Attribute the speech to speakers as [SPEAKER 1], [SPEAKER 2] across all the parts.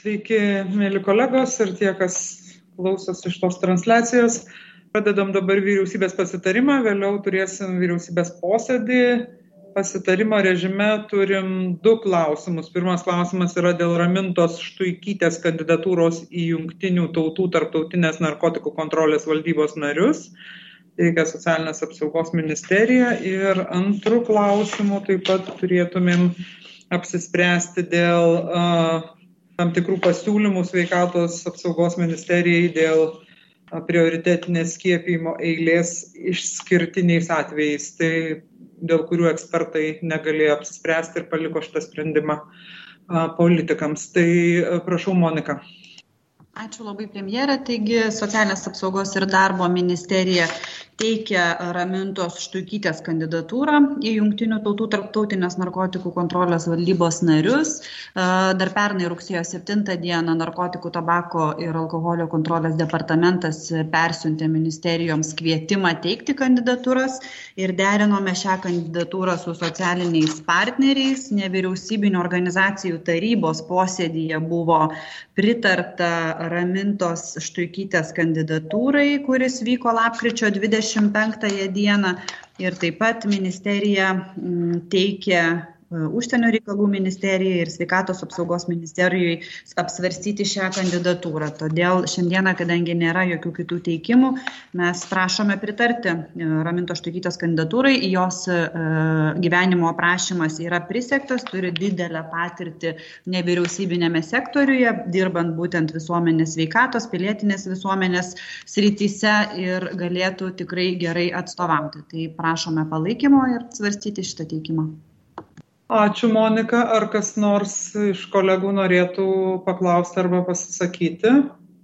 [SPEAKER 1] Sveiki, mėly kolegos ir tie, kas klausosi iš tos transliacijos. Pradedam dabar vyriausybės pasitarimą, vėliau turėsim vyriausybės posėdį. Pasitarimo režime turim 2 klausimus. Pirmas klausimas yra dėl Ramintos Štuikytės kandidatūros į Jungtinių tautų tarptautinės narkotikų kontrolės valdybos narius. Teikia Socialinės apsaugos ministerija. Ir antru klausimu taip pat turėtumėm apsispręsti dėl tam tikrų pasiūlymų sveikatos apsaugos ministerijai dėl prioritetinės skiepijimo eilės išskirtiniais atvejais, tai dėl kurių ekspertai negalėjo apsispręsti ir paliko šitą sprendimą politikams. Tai prašau, Monika.
[SPEAKER 2] Ačiū labai, premjera. Taigi, Socialinės apsaugos ir darbo ministerija teikia Ramintos Štuikytės kandidatūrą į Jungtinių tautų tarptautinės narkotikų kontrolės valdybos narius. Dar pernai rugsėjo 7 dieną Narkotikų, tabako ir alkoholio kontrolės departamentas persiuntė ministerijoms kvietimą teikti kandidatūras ir derinome šią kandidatūrą su socialiniais partneriais. Nevyriausybinių organizacijų tarybos posėdyje buvo pritarta Ramintos Štuikytės kandidatūrai, kuris vyko lapkričio 25 dieną, ir taip pat ministerija teikė Užsienio reikalų ministerijai ir Sveikatos apsaugos ministerijai apsvarstyti šią kandidatūrą. Todėl šiandieną, kadangi nėra jokių kitų teikimų, mes prašome pritarti Ramintos Štuikytės kandidatūrai. Jos gyvenimo aprašymas yra prisektas, turi didelę patirtį nevyriausybinėme sektoriuje, dirbant būtent visuomenės sveikatos, pilietinės visuomenės srityse ir galėtų tikrai gerai atstovauti. Tai prašome palaikymo ir svarstyti šitą teikimą.
[SPEAKER 1] Ačiū, Monika. Ar kas nors iš kolegų norėtų paklausti arba pasisakyti?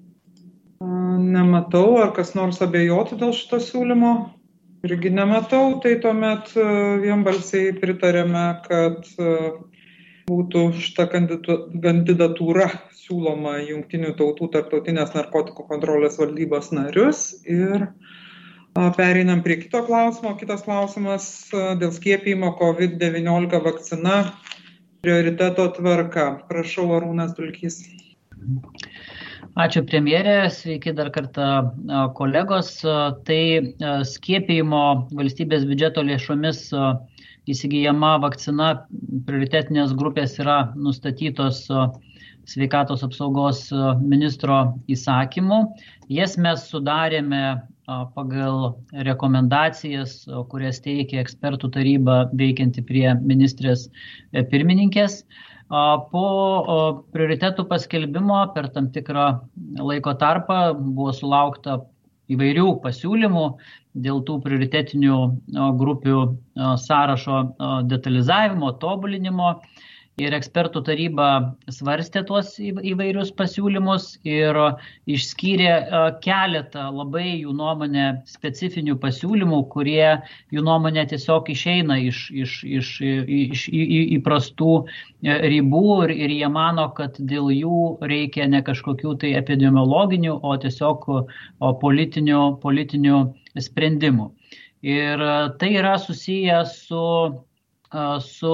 [SPEAKER 1] Nematau. Ar kas nors abejotų dėl šito siūlymo? Irgi nematau. Tai tuomet vienbalsiai pritarėme, kad būtų šita kandidatūra siūloma Jungtinių tautų tarptautinės narkotikų kontrolės valdybos narius. Ir pereinam prie kito klausimo. Kitas klausimas dėl skiepijimo COVID-19 vakcina prioriteto tvarka. Prašau, Arūnas Dulkys.
[SPEAKER 3] Ačiū, premjerė. Sveiki dar kartą, kolegos. Tai skiepijimo valstybės biudžeto lėšomis įsigyjama vakcina prioritetinės grupės yra nustatytos Sveikatos apsaugos ministro įsakymu. Jas mes sudarėme pagal rekomendacijas, kurias teikia ekspertų taryba veikianti prie ministrės pirmininkės. Po prioritetų paskelbimo per tam tikrą laiko tarpą buvo sulaukta įvairių pasiūlymų dėl tų prioritetinių grupių sąrašo detalizavimo, tobulinimo. Ir ekspertų taryba svarstė tuos įvairius pasiūlymus ir išskyrė keletą labai jų nuomonė specifinių pasiūlymų, kurie jų nuomonė tiesiog išeina iš įprastų ribų ir jie mano, kad dėl jų reikia ne kažkokių tai epidemiologinių, o tiesiog politinių sprendimų. Ir tai yra susiję su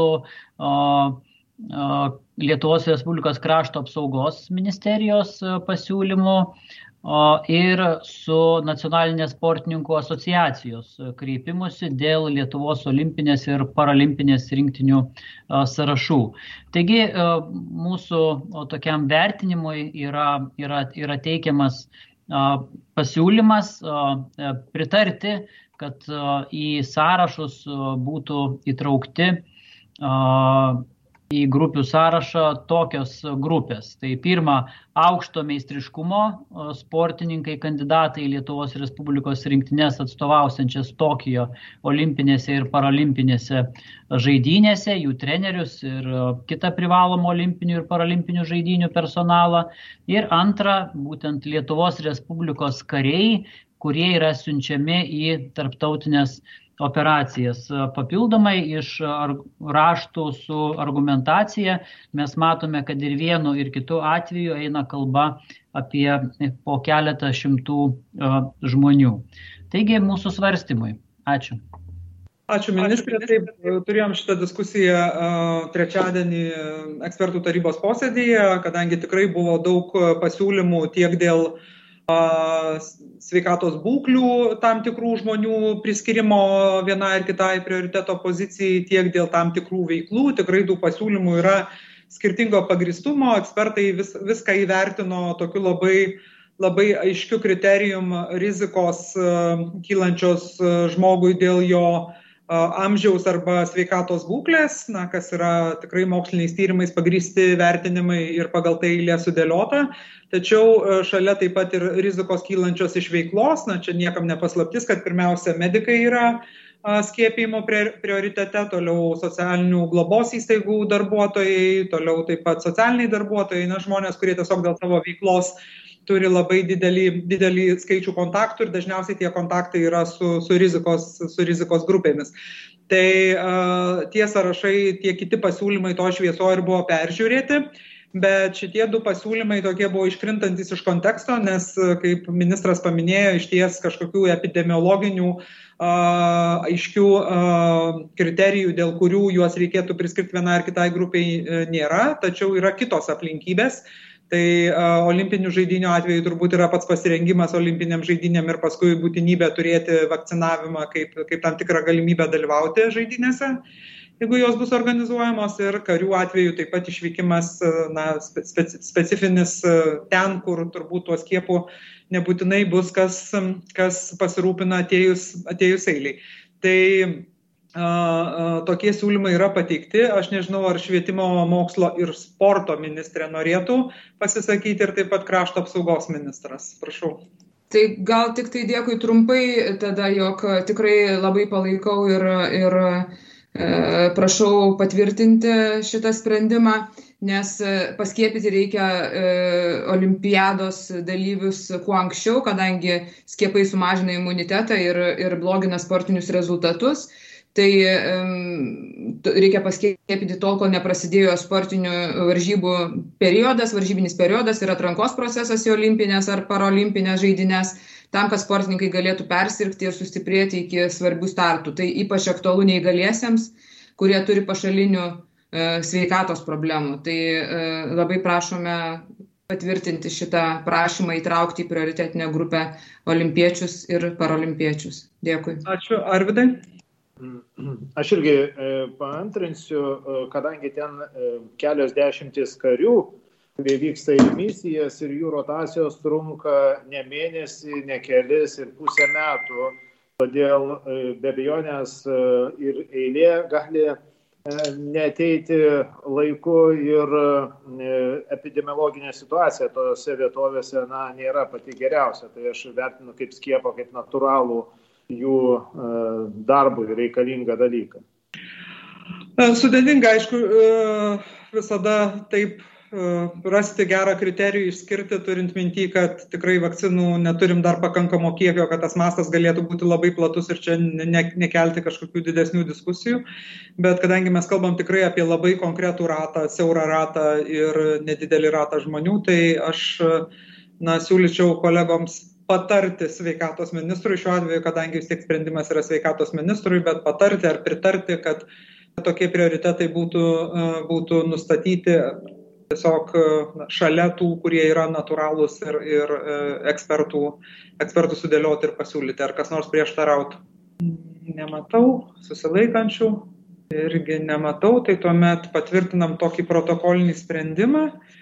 [SPEAKER 3] Lietuvos Respublikos krašto apsaugos ministerijos pasiūlymu ir su Nacionalinės sportininkų asociacijos kreipimusi dėl Lietuvos olimpinės ir paralimpinės rinktinių sąrašų. Taigi mūsų tokiam vertinimui yra teikiamas pasiūlymas pritarti, kad į sąrašus būtų įtraukti į grupių sąrašą tokios grupės. Tai pirma, aukšto meistriškumo sportininkai, kandidatai Lietuvos Respublikos rinktines atstovausiančias Tokijo olimpinėse ir paralimpinėse žaidynėse, jų trenerius ir kitą privalomą olimpinių ir paralimpinių žaidynių personalą. Ir antra, būtent Lietuvos Respublikos kariai, kurie yra siunčiami į tarptautinės operacijas. Papildomai iš raštų su argumentacija mes matome, kad ir vienu ir kitu atveju eina kalba apie po keletą šimtų žmonių. Taigi mūsų svarstymui. Ačiū.
[SPEAKER 1] Ačiū ministrė. Taip, turėjom šitą diskusiją trečiadienį ekspertų tarybos posėdėje, kadangi tikrai buvo daug pasiūlymų tiek dėl sveikatos būklių tam tikrų žmonių priskirimo vienai ir kitai prioriteto pozicijai, tiek dėl tam tikrų veiklų. Tikrai tų pasiūlymų yra skirtingo pagristumo. Ekspertai viską įvertino tokiu labai aiškiu kriterijum rizikos kylančios žmogui dėl jo amžiaus arba sveikatos būklės, kas yra tikrai moksliniais tyrimais pagrįsti vertinimai ir pagal tai eilė sudėliota. Tačiau šalia taip pat ir rizikos kylančios iš veiklos, čia niekam nepaslaptis, kad pirmiausia medikai yra skiepijimo prioritete, toliau socialinių globos įstaigų darbuotojai, toliau taip pat socialiniai darbuotojai, žmonės, kurie tiesiog dėl savo veiklos turi labai didelį skaičių kontaktų ir dažniausiai tie kontaktai yra su rizikos grupėmis. Tai tie sąrašai, tie kiti pasiūlymai to šviesoje ir buvo peržiūrėti, bet šitie du pasiūlymai tokie buvo iškrintantis iš konteksto, nes, kaip ministras paminėjo, išties kažkokių epidemiologinių aiškių kriterijų, dėl kurių juos reikėtų priskirti vienai ar kitai grupiai nėra, tačiau yra kitos aplinkybės. Tai olimpinių žaidynių atveju turbūt yra pats pasirengimas olimpiniam žaidynėm ir paskui būtinybė turėti vakcinavimą kaip tam tikrą galimybę dalyvauti žaidynėse, jeigu jos bus organizuojamos, ir karių atveju taip pat išvykimas specifinis ten, kur turbūt tuo skiepu nebūtinai bus kas pasirūpina atėjus eiliai. Tai tokie siūlymai yra pateikti. Aš nežinau, ar švietimo, mokslo ir sporto ministrė norėtų pasisakyti ir taip pat krašto apsaugos ministras. Prašau.
[SPEAKER 4] Tai gal tik tai dėkui trumpai, tada, jog tikrai labai palaikau ir prašau patvirtinti šitą sprendimą, nes paskiepyti reikia olimpiados dalyvius kuo anksčiau, kadangi skiepai sumažina imunitetą ir blogina sportinius rezultatus. Tai reikia paskiepyti tol, kol neprasidėjo sportinių varžybų varžybinis periodas ir atrankos procesas į olimpinės ar parolimpinės žaidynes, tam, kad sportininkai galėtų persirgti ir sustiprėti iki svarbių startų. Tai ypač aktualu neįgaliesiems, kurie turi pašalinių sveikatos problemų. Tai labai prašome patvirtinti šitą prašymą įtraukti į prioritetinę grupę olimpiečius ir parolimpiečius. Dėkui.
[SPEAKER 1] Ačiū. Arvidai?
[SPEAKER 5] Aš irgi paantrinsiu, kadangi ten kelios dešimtis karių, kurie vyksta į misijas ir jų rotacijos trunka ne mėnesį, ne kelis ir pusę metų. Todėl be abejonės ir eilė gali neateiti laiku ir epidemiologinė situacija tose vietovėse nėra pati geriausia. Tai aš vertinu kaip skiepą, kaip natūralų jų darbui reikalingą dalyką.
[SPEAKER 1] Sudėtinga, aišku, visada taip rasti gerą kriterijų išskirti, turint minty, kad tikrai vakcinų neturim dar pakankamo kiekio, kad tas mastas galėtų būti labai platus ir čia nekelti kažkokių didesnių diskusijų. Bet kadangi mes kalbam tikrai apie labai konkretų ratą, siaurą ratą ir nedidelį ratą žmonių, tai aš siūlyčiau kolegoms patarti sveikatos ministrui šiuo atveju, kadangi vis tiek sprendimas yra sveikatos ministrui, bet patarti ar pritarti, kad tokie prioritetai būtų nustatyti tiesiog šalia tų, kurie yra natūralūs ir ekspertų sudėlioti ir pasiūlyti. Ar kas nors prieštarautų? Nematau, susilaikančių irgi nematau, tai tuomet patvirtinam tokį protokolinį sprendimą.